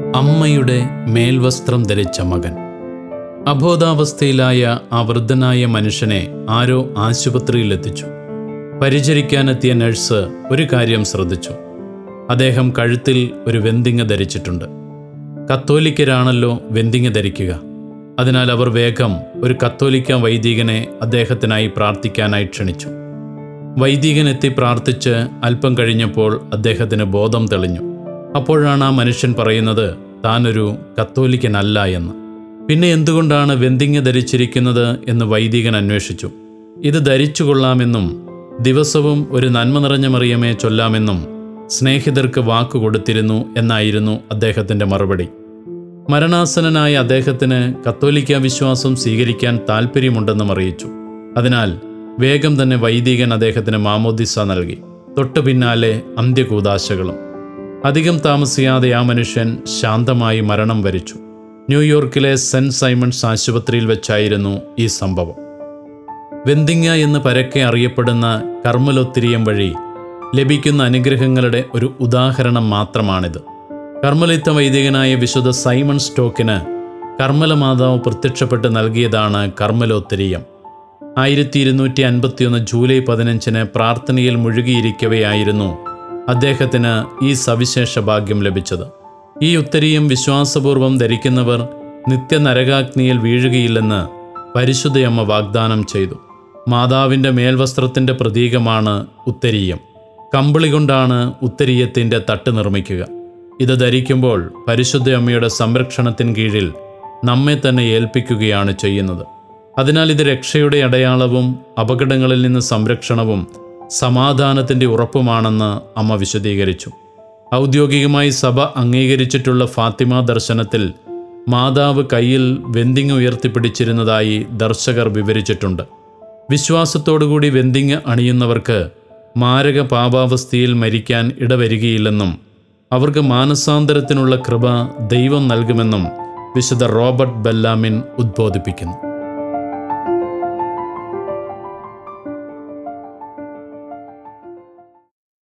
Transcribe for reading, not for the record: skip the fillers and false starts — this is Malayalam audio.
അമ്മയുടെ മേൽവസ്ത്രം ധരിച്ച മകൻ. അബോധാവസ്ഥയിലായ ആ വൃദ്ധനായ മനുഷ്യനെ ആരോ ആശുപത്രിയിലെത്തിച്ചു. പരിചരിക്കാനെത്തിയ നഴ്സ് ഒരു കാര്യം ശ്രദ്ധിച്ചു. അദ്ദേഹം കഴുത്തിൽ ഒരു വെന്തിങ്ങ ധരിച്ചിട്ടുണ്ട്. കത്തോലിക്കരാണല്ലോ വെന്തിങ്ങ ധരിക്കുക. അതിനാൽ അവർ വേഗം ഒരു കത്തോലിക്ക വൈദികനെ അദ്ദേഹത്തിനായി പ്രാർത്ഥിക്കാനായി ക്ഷണിച്ചു. വൈദികൻ എത്തി പ്രാർത്ഥിച്ച് അല്പം കഴിഞ്ഞപ്പോൾ അദ്ദേഹത്തിന് ബോധം തെളിഞ്ഞു. അപ്പോഴാണ് ആ മനുഷ്യൻ പറയുന്നത് താനൊരു കത്തോലിക്കനല്ല എന്ന്. പിന്നെ എന്തുകൊണ്ടാണ് വെന്തിങ്ങ ധരിച്ചിരിക്കുന്നത് എന്ന് വൈദികൻ അന്വേഷിച്ചു. ഇത് ധരിച്ചു കൊള്ളാമെന്നും ദിവസവും ഒരു നന്മ നിറഞ്ഞ മറിയമേ ചൊല്ലാമെന്നും സ്നേഹിതർക്ക് വാക്കു കൊടുത്തിരുന്നു എന്നായിരുന്നു അദ്ദേഹത്തിൻ്റെ മറുപടി. മരണാസന്നനായ അദ്ദേഹത്തിന് കത്തോലിക്ക വിശ്വാസം സ്വീകരിക്കാൻ താൽപ്പര്യമുണ്ടെന്നും അറിയിച്ചു. അതിനാൽ വേഗം തന്നെ വൈദികൻ അദ്ദേഹത്തിന് മാമോദിസ നൽകി. തൊട്ടു പിന്നാലെ അന്ത്യകൂദാശകളും. അധികം താമസിയാതെ ആ മനുഷ്യൻ ശാന്തമായി മരണം വരിച്ചു. ന്യൂയോർക്കിലെ സെന്റ് സൈമൺസ് ആശുപത്രിയിൽ വെച്ചായിരുന്നു ഈ സംഭവം. വെന്തിങ്ങ എന്ന് പരക്കെ അറിയപ്പെടുന്ന കർമ്മലോത്തിരിയം വഴി ലഭിക്കുന്ന അനുഗ്രഹങ്ങളുടെ ഒരു ഉദാഹരണം മാത്രമാണിത്. കർമ്മലിത്ത വൈദികനായ വിശുദ്ധ സൈമൺ സ്റ്റോക്കിന് കർമ്മല മാതാവ് പ്രത്യക്ഷപ്പെട്ട് നൽകിയതാണ് കർമ്മലോത്തിരിയം. 1251 ജൂലൈ 15 പ്രാർത്ഥനയിൽ മുഴുകിയിരിക്കവെയായിരുന്നു അദ്ദേഹത്തിന് ഈ സവിശേഷ ഭാഗ്യം ലഭിച്ചത്. ഈ ഉത്തരീയം വിശ്വാസപൂർവം ധരിക്കുന്നവർ നിത്യനരകാഗ്നിയിൽ വീഴുകയില്ലെന്ന് പരിശുദ്ധയമ്മ വാഗ്ദാനം ചെയ്തു. മാതാവിൻ്റെ മേൽവസ്ത്രത്തിൻ്റെ പ്രതീകമാണ് ഉത്തരീയം. കമ്പിളി കൊണ്ടാണ് ഉത്തരീയത്തിൻ്റെ തട്ട് നിർമ്മിക്കുക. ഇത് ധരിക്കുമ്പോൾ പരിശുദ്ധയമ്മയുടെ സംരക്ഷണത്തിന് കീഴിൽ നമ്മെ തന്നെ ഏൽപ്പിക്കുകയാണ് ചെയ്യുന്നത്. അതിനാൽ ഇത് രക്ഷയുടെ അടയാളവും അപകടങ്ങളിൽ നിന്ന് സംരക്ഷണവും സമാധാനത്തിൻ്റെ ഉറപ്പുമാണെന്ന് അമ്മ വിശദീകരിച്ചു. ഔദ്യോഗികമായി സഭ അംഗീകരിച്ചിട്ടുള്ള ഫാത്തിമ ദർശനത്തിൽ മാതാവ് കയ്യിൽ വെന്തിങ്ങ ഉയർത്തിപ്പിടിച്ചിരുന്നതായി ദർശകർ വിവരിച്ചിട്ടുണ്ട്. വിശ്വാസത്തോടുകൂടി വെന്തിങ്ങ അണിയുന്നവർക്ക് മാരക പാപാവസ്ഥയിൽ മരിക്കാൻ ഇടവരികയില്ലെന്നും അവർക്ക് മാനസാന്തരത്തിനുള്ള കൃപ ദൈവം നൽകുമെന്നും വിശുദ്ധ റോബർട്ട് ബെല്ലാമിൻ ഉദ്ബോധിപ്പിക്കുന്നു.